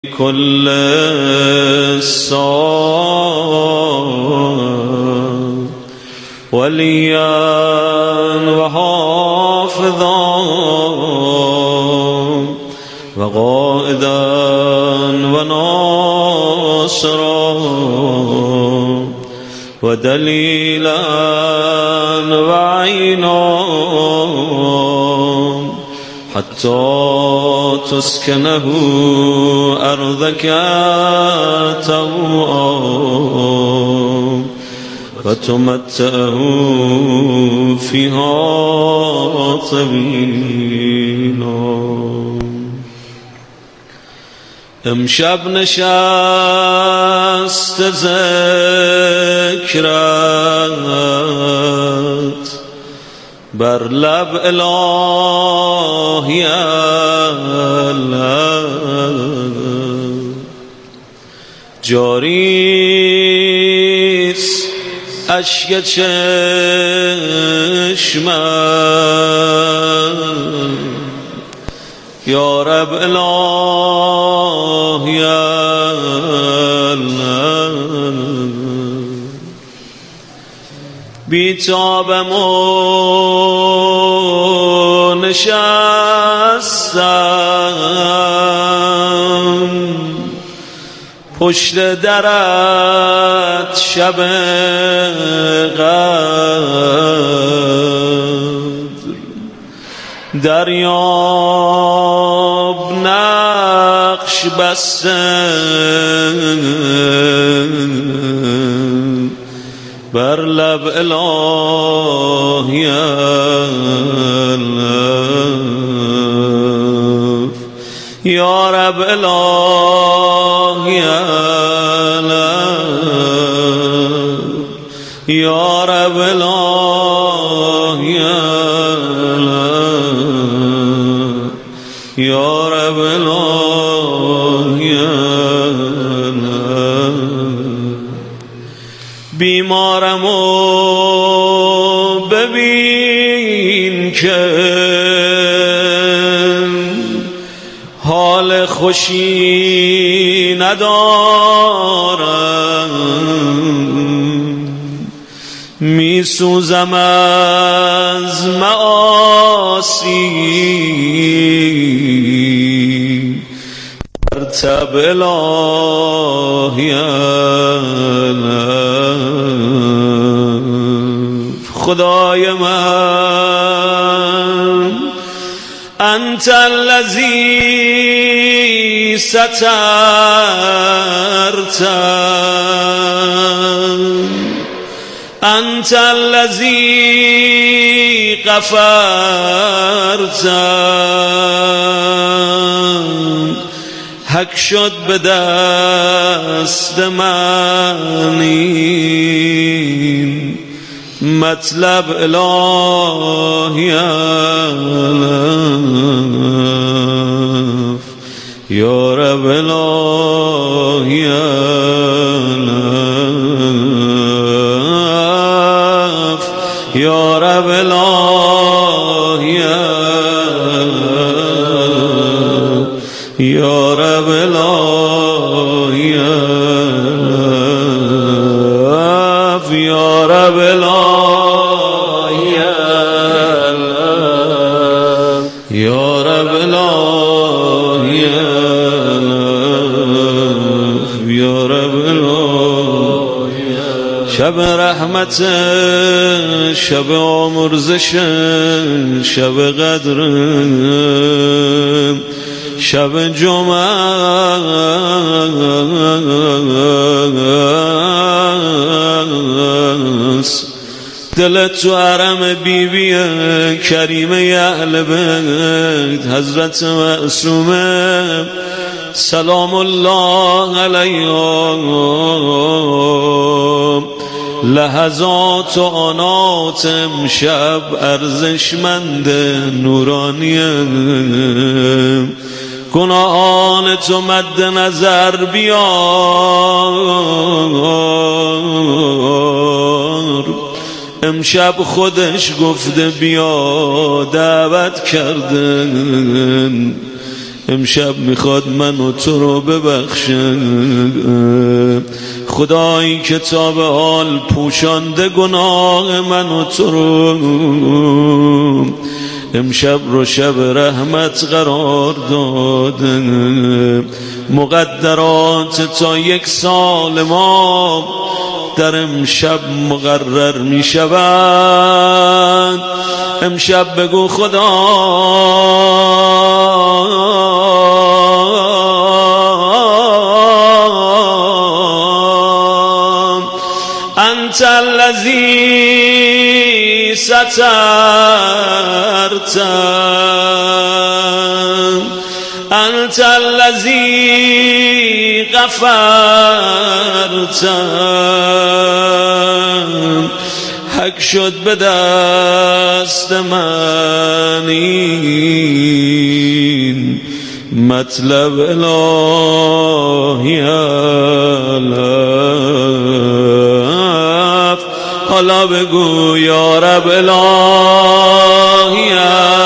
كل الساعة وليا وحافظا وقائدا وناصرا ودليلا وعينا حتى تسكنه أرضك طوعا وتمتعه فيها طويلا. امشب نشست ذکرت بر لب الهی جاریست اشک چشمم یا رب الهی بیتابم و نشستم پشت درت شب قدر دریاب نقش بسته بر لب الهی یا رب الهی یا رب الهی یا رب الهی بیمارم و ببین که حال خوشی ندارم می سوزم از معاصی بر تب الهی خدای من انت الذی سترت انت الذی غفرت حق شد به دست من این مطلب الهی یا رب الهی یا رب الهی یا رب الهی یا رب الهی یا رب الهی یا رب الهی شب رحمت شب آمرزش شب قدر شب جمعه دل تو حرم بیبی کریم اهل بیت حضرت معصومه سلام الله علیها لحظات و آنات امشب ارزشمند نورانیه گناهان تو مد نظر بیار امشب خودش گفته بیا دعوت کردن امشب میخواد من و تو رو ببخشه. خدایی که تا به حال پوشانده گناه من و تو رو، امشب رو شب رحمت قرار داده. مقدرات تا 1 سال ما در امشب مقرر می شود. امشب بگو خدا انت الذی سترت، انت الذی غفرت. حق شد به دست من این مطلب الهی الف. حالا بگو یا رب الهی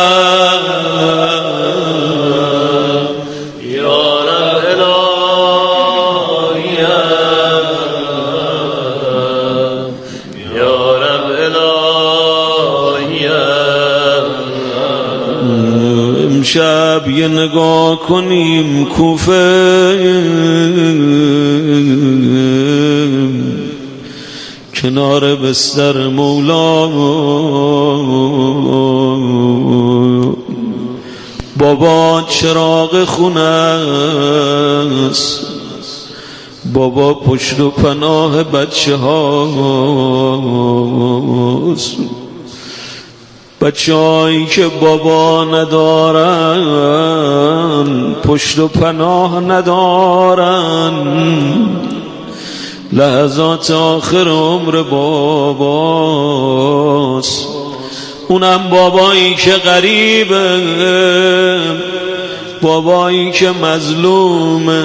امشب یه نگاه کنیم کوفه، کنار بستر مولا. بابا چراغ خونه است، بابا پشت و پناه بچه هاست. بچه‌هایی که بابا ندارن، پشت و پناه ندارن، لحظات آخر عمر باباست. اونم بابایی که غریبه، بابایی که مظلومه،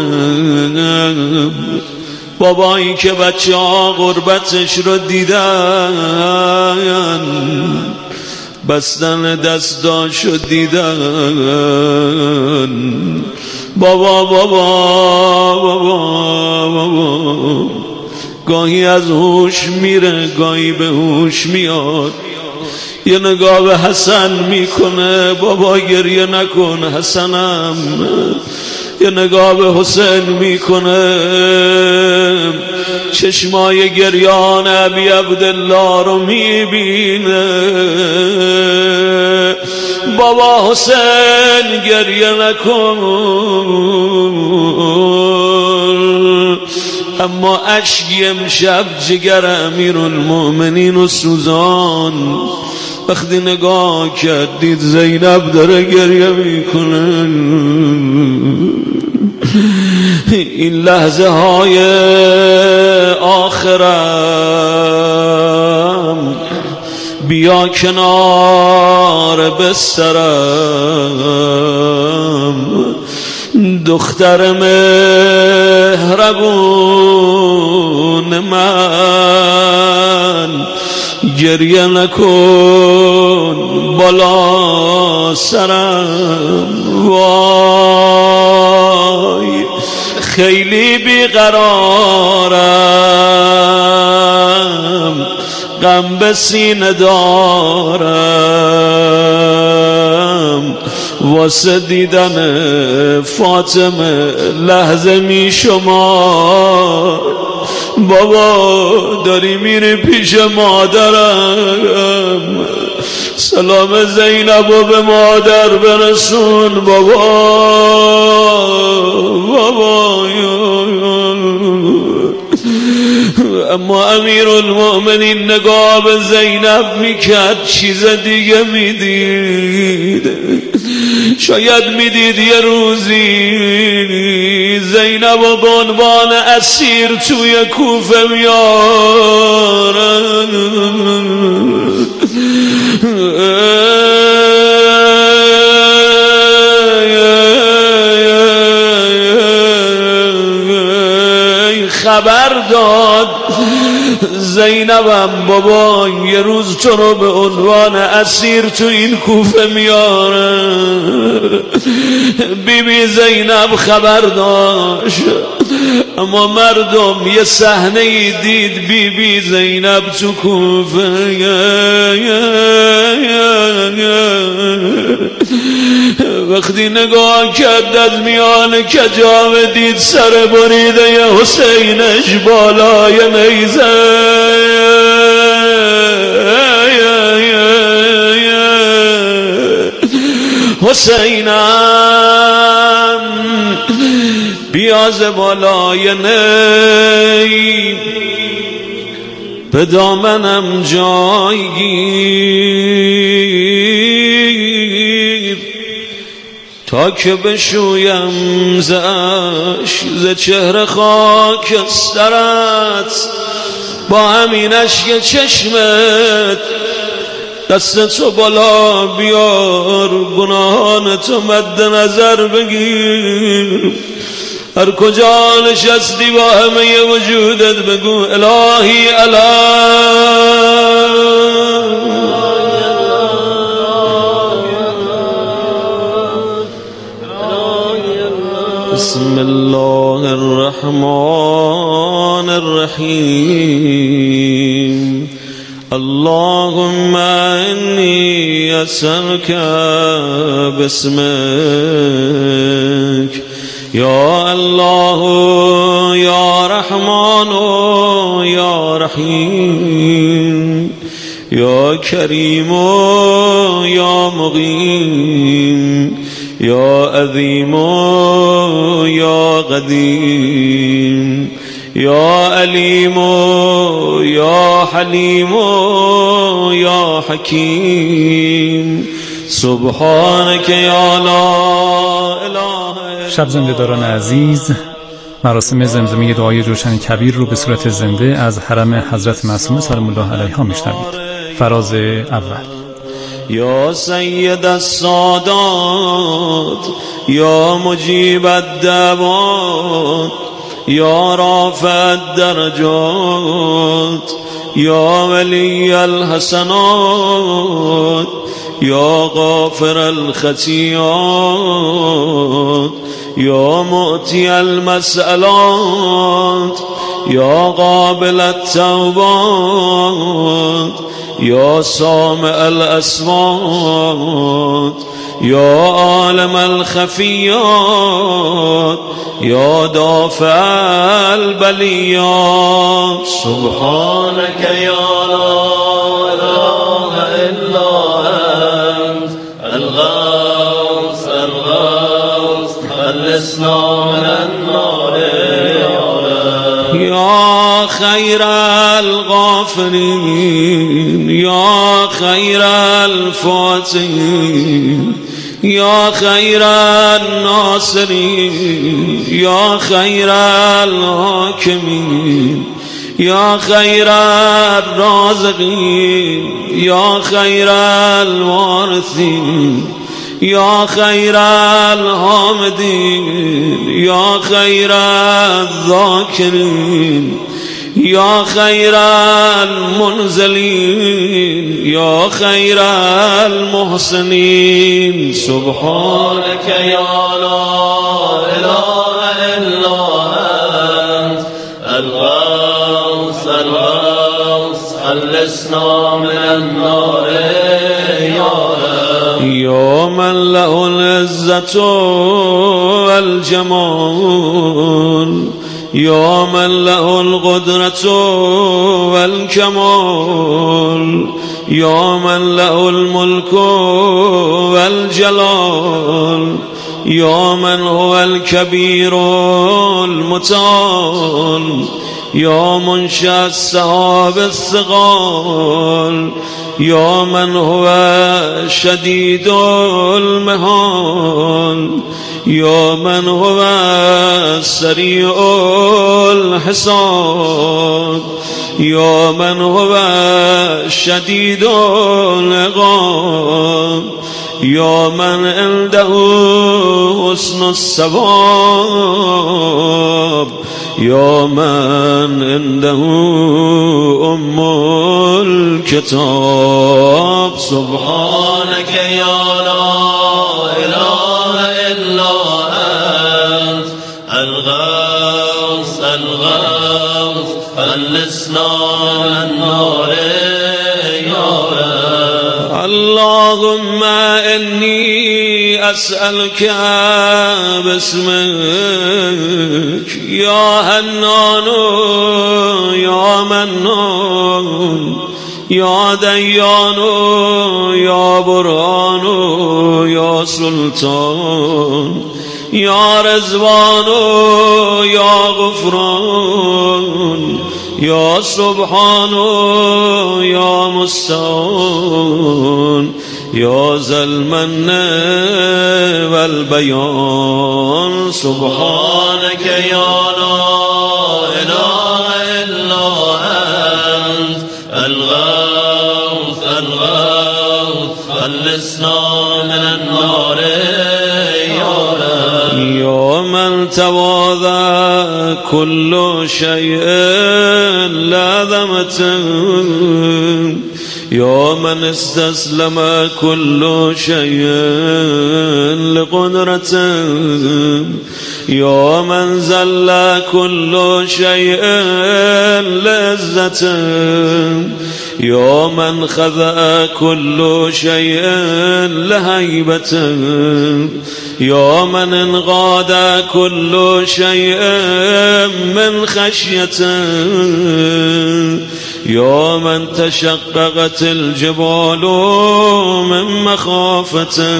بابایی که بچه ها غربتش رو دیدن، بستن دستاشو دیدن. بابا بابا بابا بابا گاهی از هوش میره، گاهی به هوش میاد. یه نگاه به حسن میکنه، بابا گریه نکن حسنم. یه نگاه به حسین میکنه، چشمای گریان ابی عبدالله رو میبینه. بابا حسین گریه نکن. اما اشکی امشب جگر امیرالمؤمنین و سوزان. وقتی نگاه کرد دید زینب داره گریه میکنه. این لحظه های آخرم، بیا کنار بسترم، دختر مهربون من، گریه نکن بالا سرم. وای خیلی بیقرارم، غم به سینه دارم، واسه دیدن فاطمه لحظه می شما. بابا داری میری پیش مادرم، سلام زینبو به مادر برسون. بابا بابا اما امیرالمؤمنین نگاه به زینب میکرد، چیز دیگه میدید. شاید میدید یه روزی زینب و به عنوان اسیر توی کوفه میارن. خبر داد زینبم بابا یه روز تو رو به عنوان اسیر تو این کوفه میاره. بیبی زینب خبر داشت، اما مردم یه صحنه ای دید بیبی زینب تو کوفه وقتی نگاه کرد از میان کجاوه دید سر بریده ی حسینش بالای نیزه. حسینم بیاز بالای نی به دامنم جای گیر تا که بشویم ز چهره خاکسترت با همین اشک چشمت دست تو بالا بیار گناهان تو مد نظر بگیر. هر کجا نشستی با همه وجودت بگو الهی بسم الله الرحمن الرحیم. اللهم إني أسألك باسمك يا الله يا رحمن يا رحيم يا كريم يا مقيم يا عظيم يا قديم يا عليم يا حليم يا حكيم سبحانك يا لا اله. شب زنده‌داران عزیز، مراسم زمزمه دعای جوشن کبیر رو به صورت زنده از حرم حضرت معصومه سلام الله علیها میشنوید. فراز اول. یا سید السادات یا مجیب الدعوات یا رافع الدرجات یا ولی الحسنات یا غافر الخطیات یا معطی المسئلات یا قابل التوبات یا سامع الأصوات یا عالم الخفیات یا دافع البلیات سبحانك یا لا اله الا انت الغوث الغوث خلصنا من النار یا خیر الغافرین یا خیر الفاتحین یا خیر الناصرین یا خیر الحاکمین یا خیر الرازقین یا خیر الوارثین یا خیر الحامدین یا خیر الذاکرین یا خیر المنزلین یا خیر المحسنین سبحانك یا لا اله الا انت الغوث الغوث خلصنا من النار یا من له العزة والجمال یا من له القدرة والكمال یا من له الملك والجلال یا من هو الكبير المتعال یا منشأ السحاب الثقال یا من هو شدید المحال یا من هو سریع الحساب یا من هو شدید العقاب یا من عنده حسن الثواب يا من عنده أم الكتاب سبحانك يا لا إله إلا أنت الغوث الغوث خلصنا من النار يا رب. اللهم إني أسألك باسمك يا حنان يا منان يا ديان يا برهان يا سلطان يا رضوان يا غفران يا سبحان يا مستعان يا ذا المن والبيان سبحانك يا لا إله إلا أنت الغوث الغوث خلصنا من النار يا رب. يا من تواضع كل شيء لعظمته يا من استسلم كل شيء لقدرته يا من ذل كل شيء لعزته يا من خضع كل شيء لهيبته يا من انقاد كل شيء من خشيته يا من تشققت الجبال من مخافته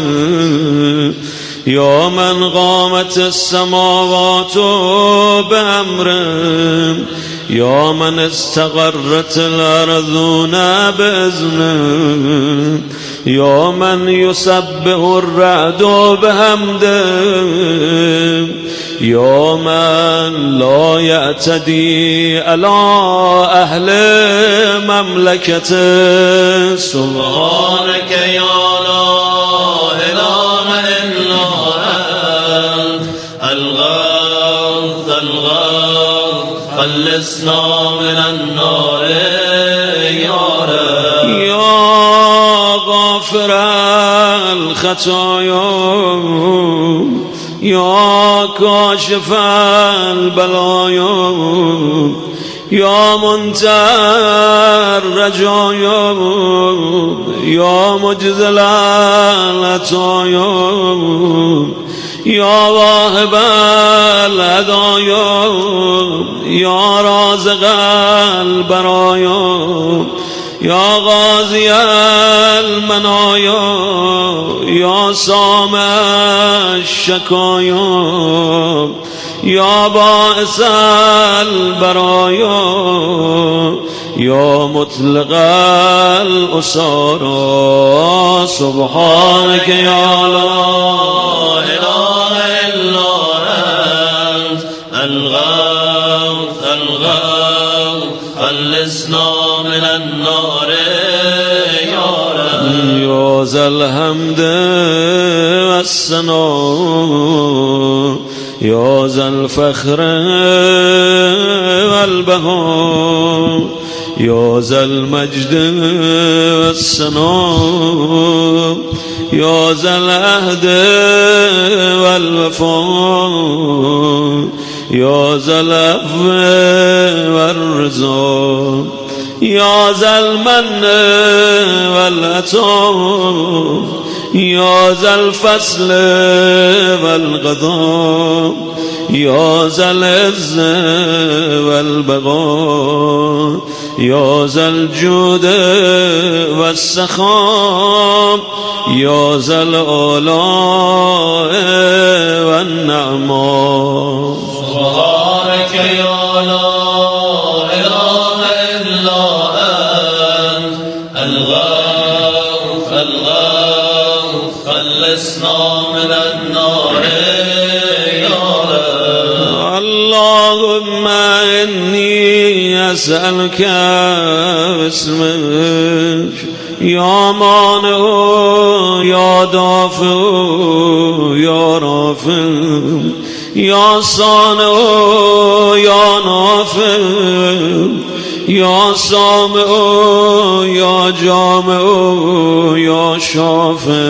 يا من قامت السماوات بأمره يا من استقرت الأرضون بإذنه يا من يسبح الرعد بحمده يا من لا يعتدي على أهل مملكته سبحانك يا لا إله إلا أنت الغوث الغوث خلصنا من النار يا رب. يا غافر الخطايا يا كاشف البلايا يا منتهى الرجايا يا مجزل العطايا يا واهب الهدايا يا رازق البرايا يا غازي المنايا يا سامع الشكايا يا بائس البرايا يا مطلق الأسارى سبحانك يا لا إله إلا أنت الغوث الغوث خلصنا من النار يا رب. يا ذا الحمد والثناء يا ذا الفخر والبهاء يا ذا المجد والثناء يا ذا العهد والوفاء يا ذا العفو والرضا يا ذا المن والعطاء يا ذا الفصل والقضاء يا ذا العز والبقاء يا ذا الجود والسخاء يا ذا الآلاء والنعماء سبحانك يا لا إله إلا أنت الغوث الغوث خلصنا من النار يا رب. اللهم إني أسألك باسمك يا مانع يا دافع يا رافع يا صانع يا یا سامع یا جامع یا شافع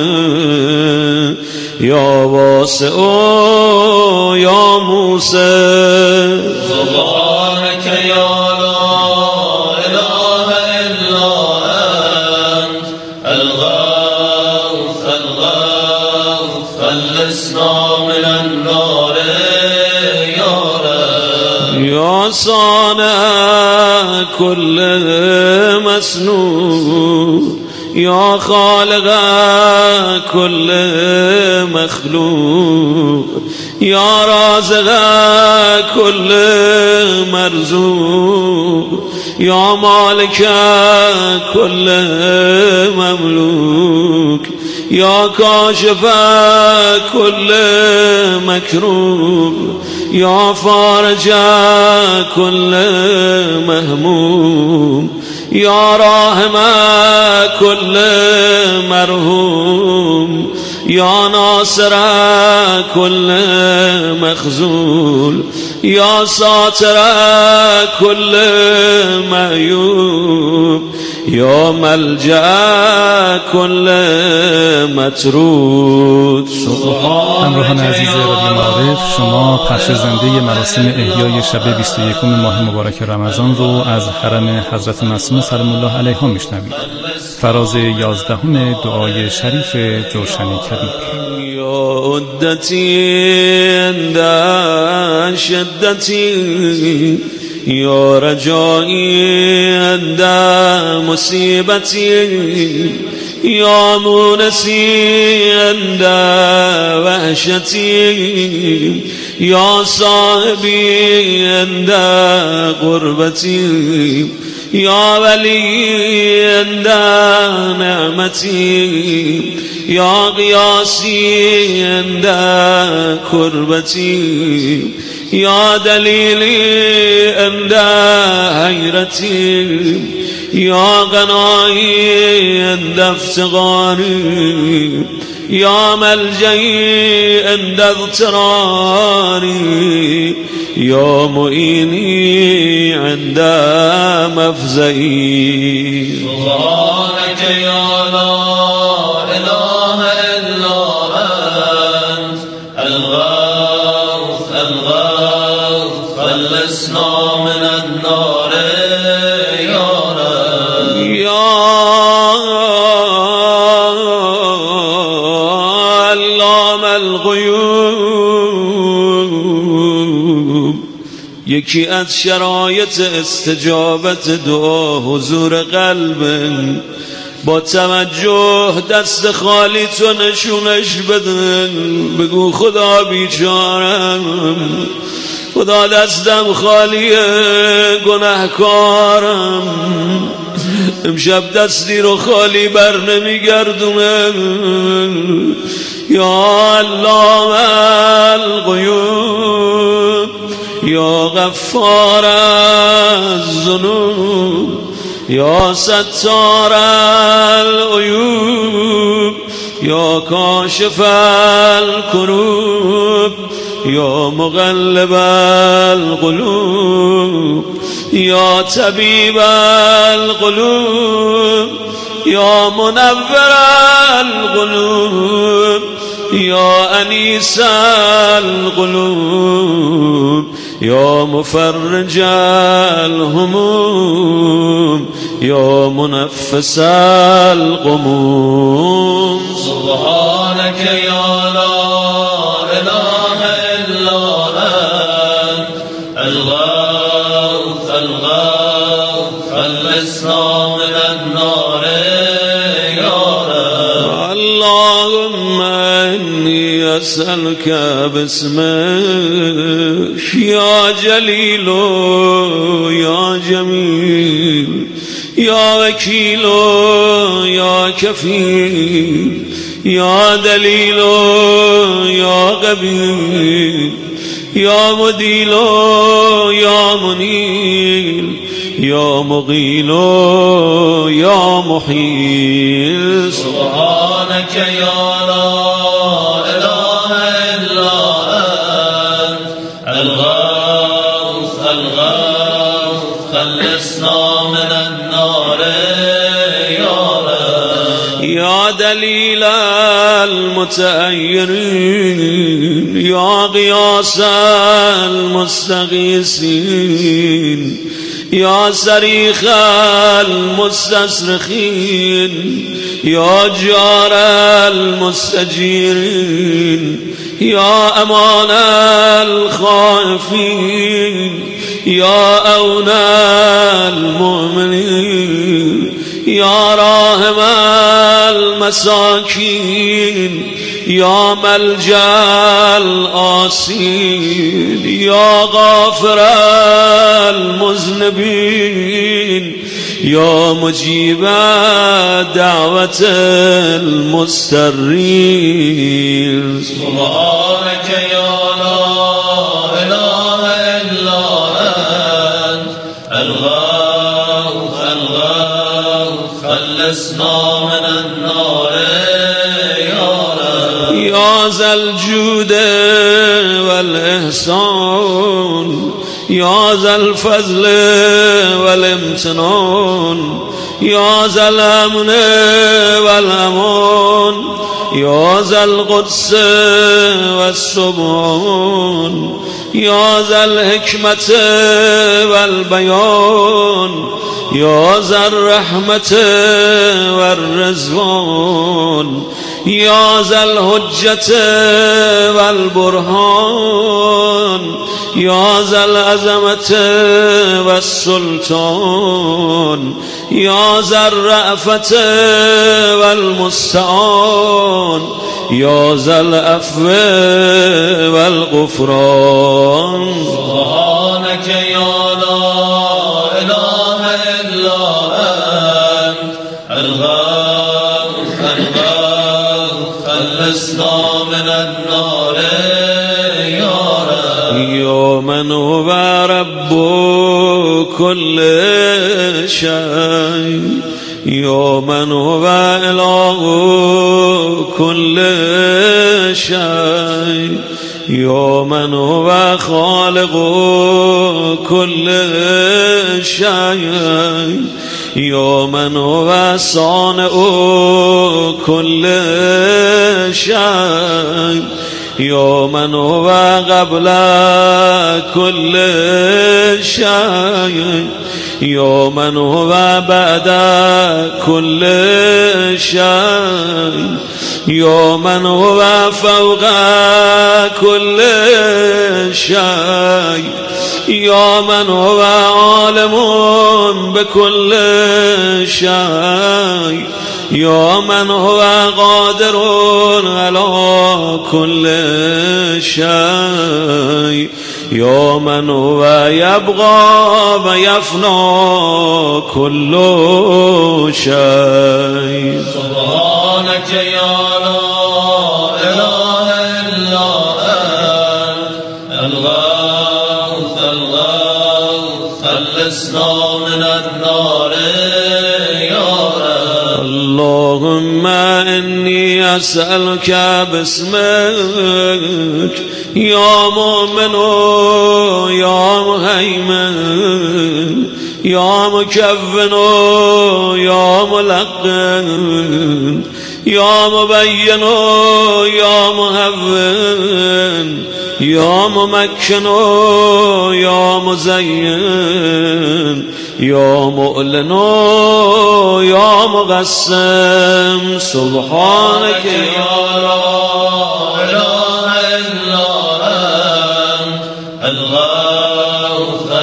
یا واسع یا موسع سبحانك يا لا إله إلا أنت الغوث الغوث خلصنا من النار يا رب يا صانع كل مسنون يا خالق كل مخلوق يا رازق كل مرزوق يا مالك كل مملوك يا كاشف كل مكروب يا فارج كل مهموم يا راحم كل مرحوم يا ناصر كل مخذول يا ساتر كل معيوب يا ملجأ كل مطرود. همراهان عزیز رادیو معارف، شما پخش زنده مراسم احیای شب 21 ماه مبارک رمضان رو از حرم حضرت معصومه سلام الله علیها میشنوید. فراز 11 دعای شریف جوشن کبیر. یا عدتی عند شدتی یا رجایی عند مصیبتی یا مونسی عند وحشتی یا صاحبی عند قربتی یا ولی عند نعمتی یا قیاسی عند کربتی یا دلیلی عند حیرتی یا غنایی عند افتقاری یا ملجئی عند اضطراری یا معینی عند مفزعی. سبحانك يا لا إله إلا أنت الغوث الغوث خلصنا من النار يا رب یا علام الغیوب. یکی از شرایط استجابت دعا حضور قلب. با توجه دست خالی تو نشونش بده، بگو خدا بیچارم، خدا دستم خالیه، گناهکارم، امشب دستی رو خالی بر نمیگردونه. یا علام الغیوب یا غفار الذنوب یا ستار العیوب یا کاشف الکروب یا مقلب القلوب یا طبیب القلوب یا منور القلوب یا انیس القلوب یا مفرج الهموم یا منفس الغموم. سبحانك يا لا إله إلا أنت الغوث الغوث خلصنا من النار يا رب اللهم إني أسألك باسمك يا جليل يا جميل يا وكيل يا كفيل يا دليل يا قبيل يا مديل يا منيل يا مغيل يا محيل. سبحانك يا لا إله إلا أنت الغوث الغوث خلصنا من النار يا رب يا دليل المتأيرين يا غياث المستغيثين يا صريخ المستصرخين يا جار المستجيرين يا أمان الخائفين يا أونا المؤمنين يا راحم المساكين يا ملجأ الآسين يا غافر المذنبين يا مجيب دعوة المضطرين سبحانك يا لا إله إلا أنت الغوث خلصنا من النار يا رب يا ذا الجود والإحسان يا ذا الفضل والامتنان يا ذا الأمن والأمان يا ذا القدس والسبحان يا ذا الحكمة والبيان يا ذا الرحمة والرضوان يا ذا الحجة والبرهان يا ذا العظمة والسلطان يا ذا الرأفة والمستعان يا ذا العفو والغفران سبحانك يا لا إله إلا أنت الغوث خلصنا من النار يا رب يا من هو رب كل شيء يا من هو إله كل شيء يا من هو خالق كل شيء يا من هو صانع كل شيء يا من هو قبل كل شيء يا من هو بعد كل شيء يا من هو فوق كل شيء يا من هو عالم بكل شيء يا من هو قادر على كل شيء يا من هو يبغى ويفنى كل شيء سبحانك يا لا إله إلا أنت الغوث خلصنا من النار يا رب اللهم إني أسألك باسمك يا مؤمن يا مهيمن يا مكون يا ملقن يا مبين يا مهون يا ممكن يا مزين يا مؤلن يا مقسم سبحانك يا لا إله إلا أنت الغوث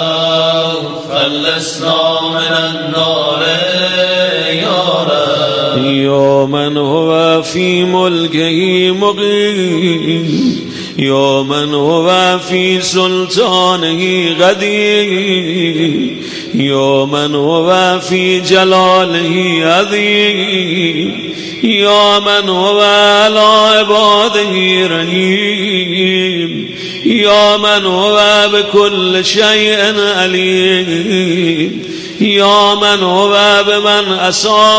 خلصنا من النار يا رب يا من هو في ملكه مقيم يا من هو في سلطانه قدير يا من هو في جلاله عظيم يا من هو على عباده رحيم يا من هو بكل شيء عليم يا من هو بمن أصاب